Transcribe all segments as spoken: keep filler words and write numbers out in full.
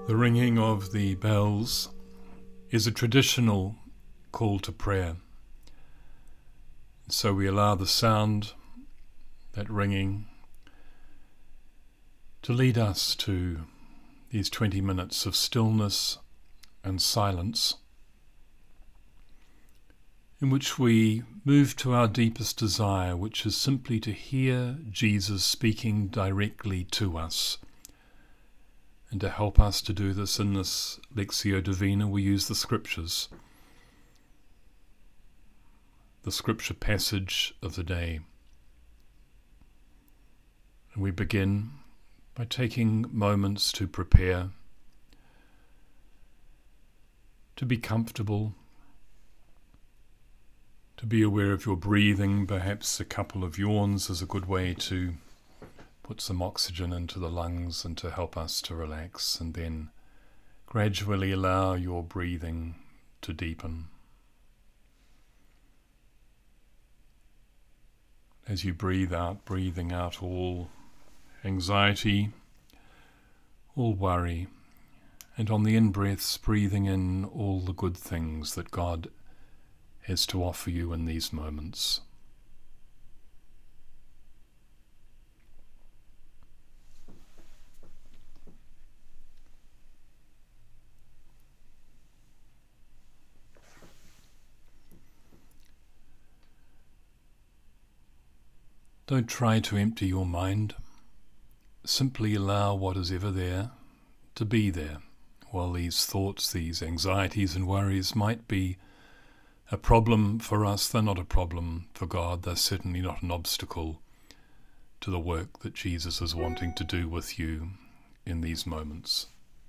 The ringing of the bells is a traditional call to prayer. So we allow the sound, that ringing, to lead us to these twenty minutes of stillness and silence, in which we move to our deepest desire, which is simply to hear Jesus speaking directly to us. And to help us to do this in this Lectio Divina, we use the Scriptures, the Scripture passage of the day. And we begin by taking moments to prepare, to be comfortable, to be aware of your breathing. Perhaps a couple of yawns is a good way to put some oxygen into the lungs and to help us to relax, and then gradually allow your breathing to deepen. As you breathe out, breathing out all anxiety, all worry, and on the in-breaths, breathing in all the good things that God has to offer you in these moments. Don't try to empty your mind. Simply allow what is ever there to be there. While these thoughts, these anxieties and worries might be a problem for us, they're not a problem for God. They're certainly not an obstacle to the work that Jesus is wanting to do with you in these moments.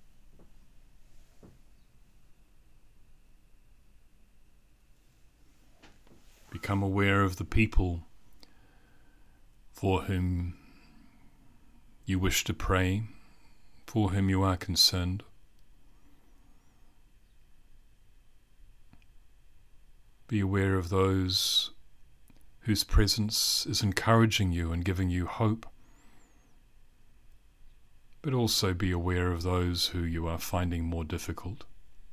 Become aware of the people for whom you wish to pray, for whom you are concerned. Be aware of those whose presence is encouraging you and giving you hope, but also be aware of those who you are finding more difficult.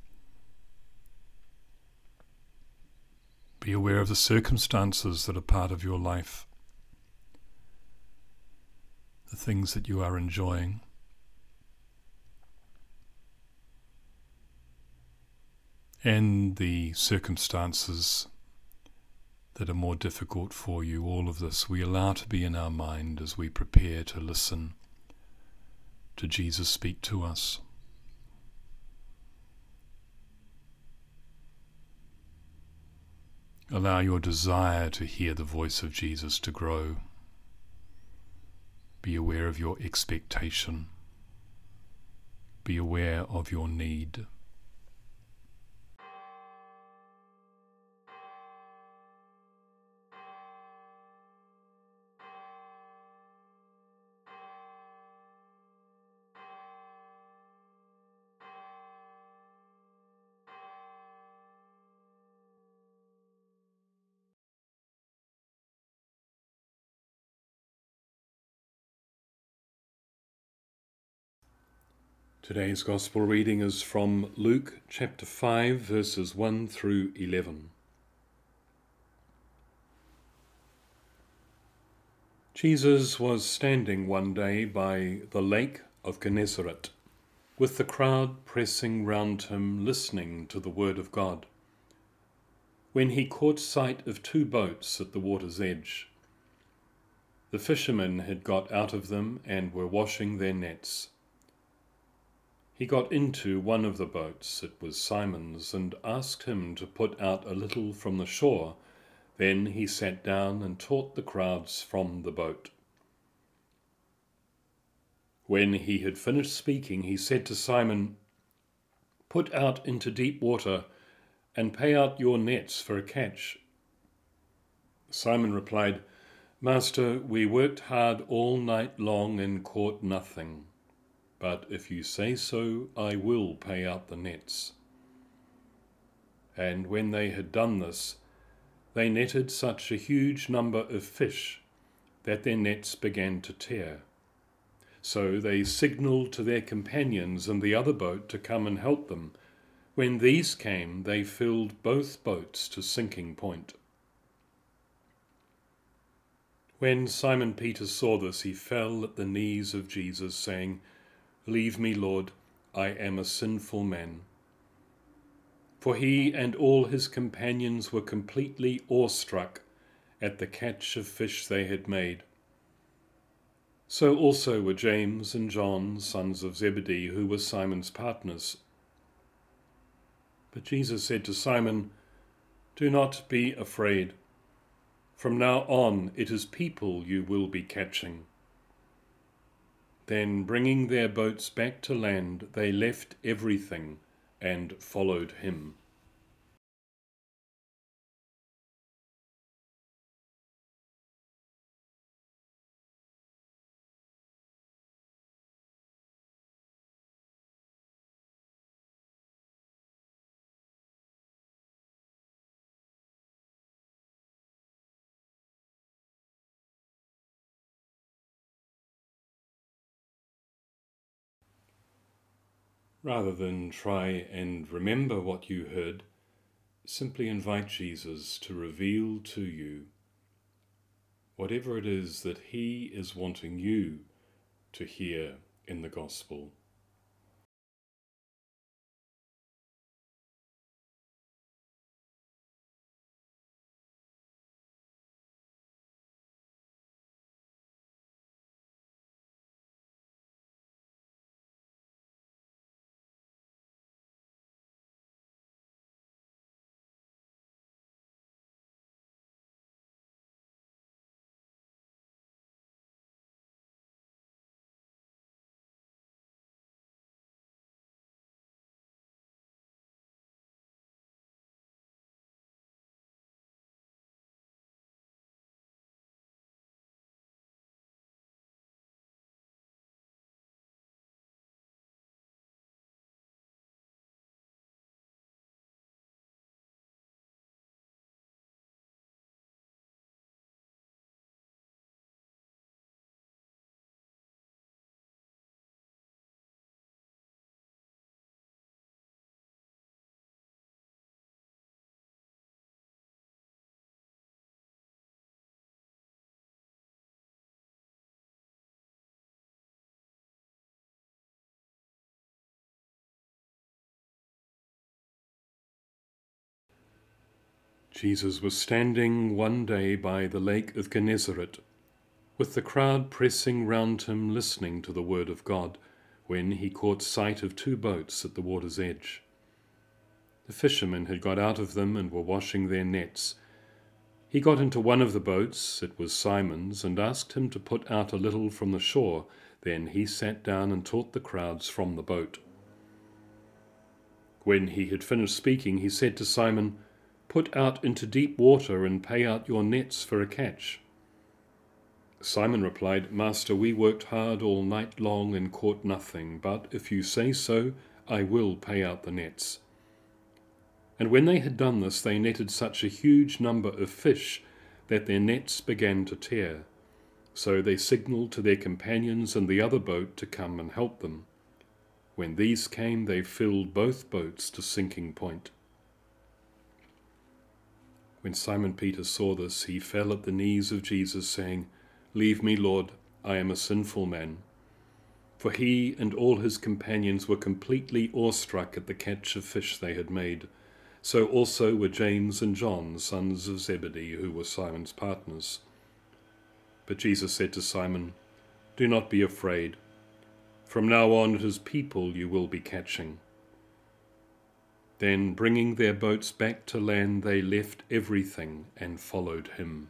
Be aware of the circumstances that are part of your life, the things that you are enjoying. And the circumstances that are more difficult for you. All of this we allow to be in our mind as we prepare to listen to Jesus speak to us. Allow your desire to hear the voice of Jesus to grow. Be aware of your expectation. Be aware of your need. Today's Gospel reading is from Luke chapter five, verses one through eleven. Jesus was standing one day by the lake of Gennesaret, with the crowd pressing round him, listening to the word of God, when he caught sight of two boats at the water's edge. The fishermen had got out of them and were washing their nets. He got into one of the boats, it was Simon's, and asked him to put out a little from the shore. Then he sat down and taught the crowds from the boat. When he had finished speaking, he said to Simon, "Put out into deep water and pay out your nets for a catch." Simon replied, "Master, we worked hard all night long and caught nothing. But if you say so, I will pay out the nets." And when they had done this, they netted such a huge number of fish that their nets began to tear. So they signaled to their companions in the other boat to come and help them. When these came, they filled both boats to sinking point. When Simon Peter saw this, he fell at the knees of Jesus, saying, "Leave me, Lord, I am a sinful man." For he and all his companions were completely awestruck at the catch of fish they had made. So also were James and John, sons of Zebedee, who were Simon's partners. But Jesus said to Simon, "Do not be afraid. From now on it is people you will be catching." Then, bringing their boats back to land, they left everything and followed him. Rather than try and remember what you heard, simply invite Jesus to reveal to you whatever it is that he is wanting you to hear in the gospel. Jesus was standing one day by the lake of Gennesaret, with the crowd pressing round him listening to the word of God, when he caught sight of two boats at the water's edge. The fishermen had got out of them and were washing their nets. He got into one of the boats, it was Simon's, and asked him to put out a little from the shore. Then he sat down and taught the crowds from the boat. When he had finished speaking, he said to Simon, "Put out into deep water and pay out your nets for a catch." Simon replied, "Master, we worked hard all night long and caught nothing, but if you say so, I will pay out the nets." And when they had done this, they netted such a huge number of fish that their nets began to tear. So they signaled to their companions in the other boat to come and help them. When these came, they filled both boats to sinking point. When Simon Peter saw this, he fell at the knees of Jesus, saying, "Leave me, Lord, I am a sinful man." For he and all his companions were completely awestruck at the catch of fish they had made. So also were James and John, sons of Zebedee, who were Simon's partners. But Jesus said to Simon, "Do not be afraid. From now on it is people you will be catching." Then, bringing their boats back to land, they left everything and followed him.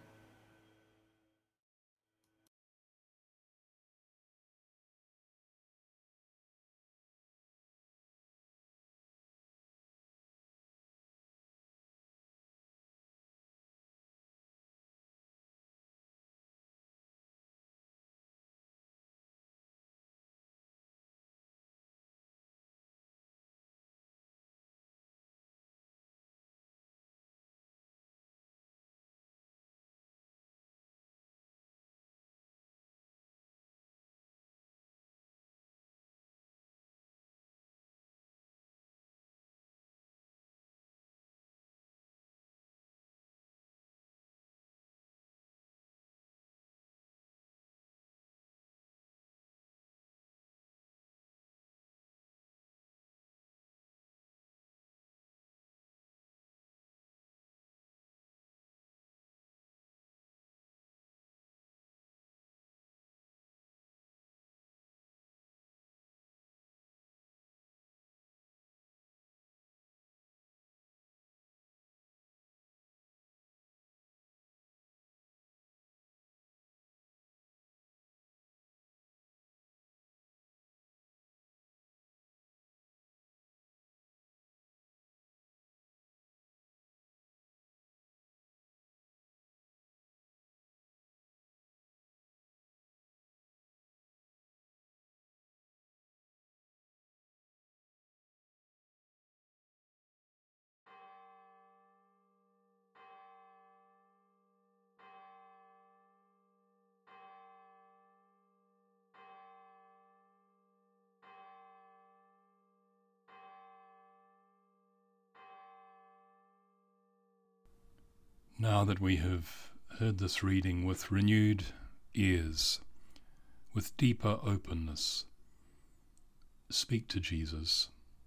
Now that we have heard this reading with renewed ears, with deeper openness, speak to Jesus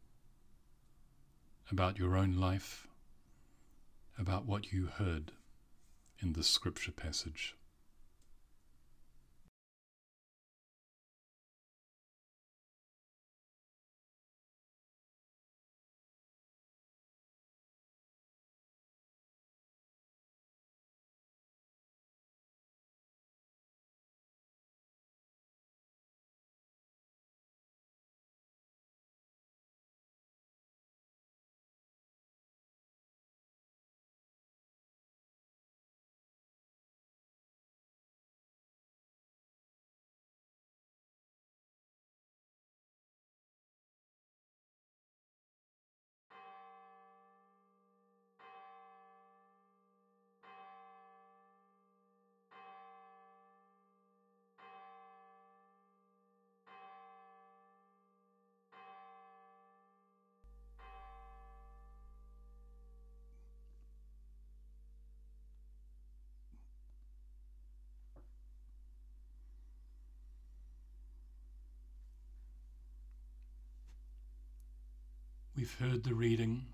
about your own life, about what you heard in this scripture passage. We've heard the reading,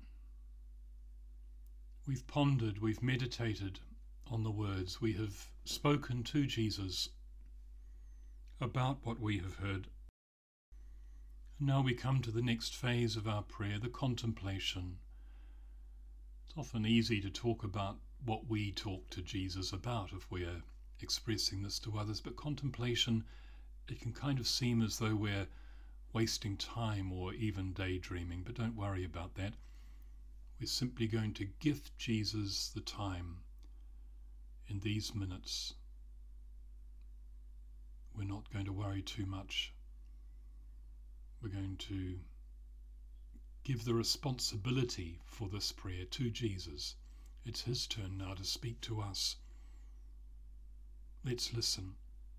we've pondered, we've meditated on the words, we have spoken to Jesus about what we have heard. Now we come to the next phase of our prayer, the contemplation. It's often easy to talk about what we talk to Jesus about if we're expressing this to others, but contemplation, it can kind of seem as though we're wasting time or even daydreaming, but don't worry about that. We're simply going to gift Jesus the time in these minutes. We're not going to worry too much. We're going to give the responsibility for this prayer to Jesus. It's his turn now to speak to us. Let's listen.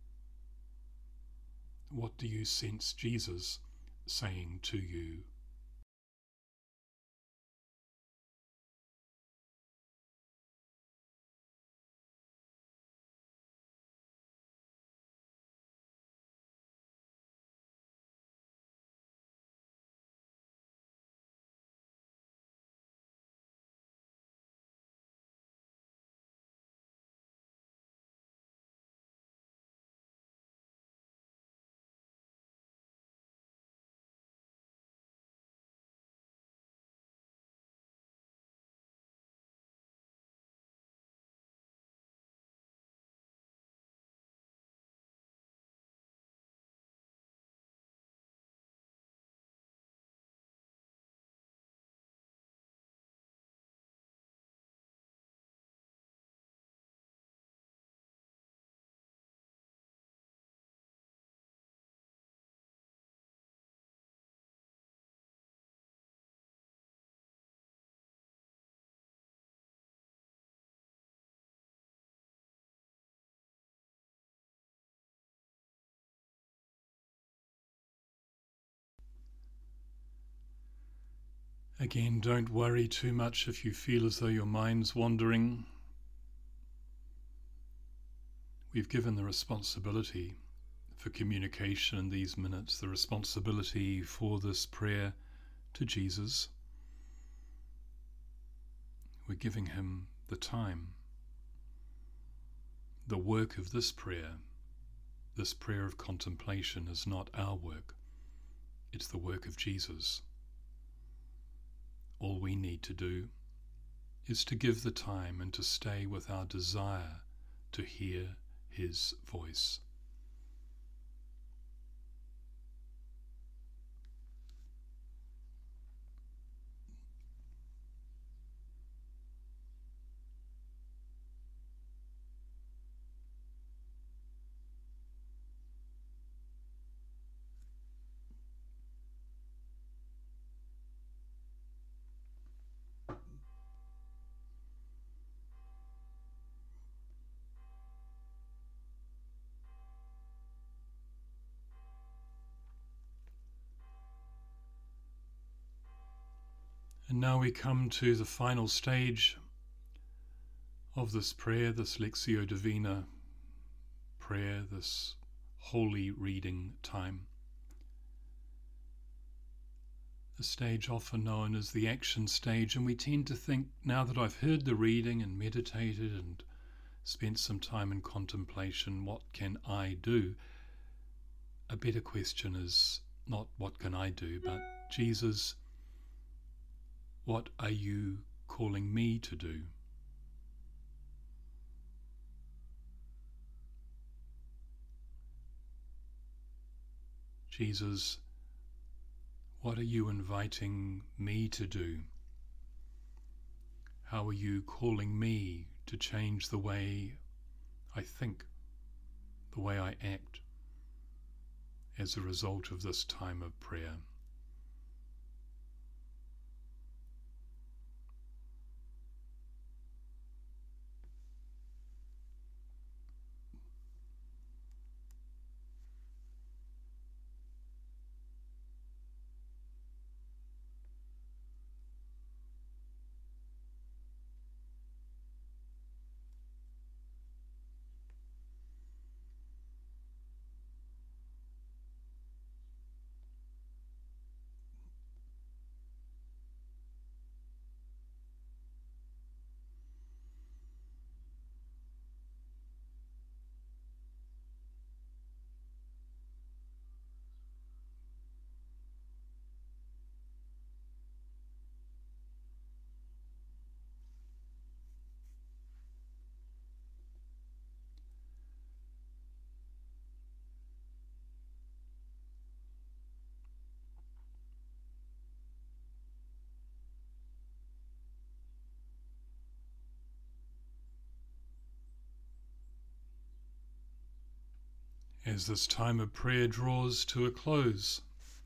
What do you sense Jesus saying to you? Again, don't worry too much if you feel as though your mind's wandering. We've given the responsibility for communication in these minutes, the responsibility for this prayer to Jesus. We're giving him the time. The work of this prayer, this prayer of contemplation, is not our work. It's the work of Jesus. All we need to do is to give the time and to stay with our desire to hear his voice. And now we come to the final stage of this prayer, this Lectio Divina prayer, this holy reading time. The stage often known as the action stage, and we tend to think, now that I've heard the reading and meditated and spent some time in contemplation, what can I do? A better question is not what can I do, but Jesus, what are you calling me to do? Jesus, what are you inviting me to do? How are you calling me to change the way I think, the way I act, as a result of this time of prayer? As this time of prayer draws to a close,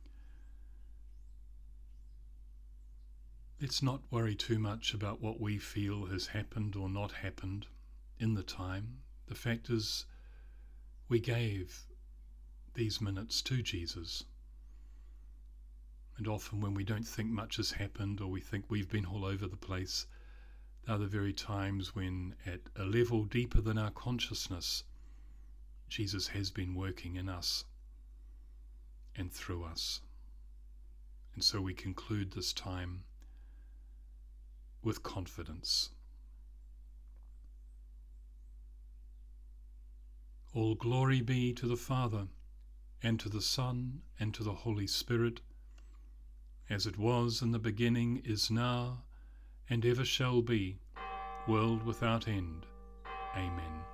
let's not worry too much about what we feel has happened or not happened in the time. The fact is, we gave these minutes to Jesus. And often when we don't think much has happened, or we think we've been all over the place, they're the very times when, at a level deeper than our consciousness, Jesus has been working in us and through us. And so we conclude this time with confidence. All glory be to the Father, and to the Son, and to the Holy Spirit, as it was in the beginning, is now, and ever shall be, world without end. Amen.